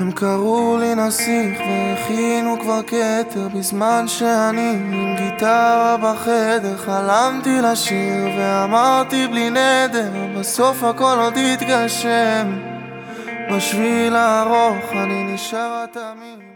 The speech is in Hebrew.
הם קראו לי נסיך והכינו כבר כתר, בזמן שאני עם גיטרה בחדר חלמתי לשיר ואמרתי בלי נדר, בסוף הכל עוד יתגשם. בשביל הארוך אני נשאר תמיד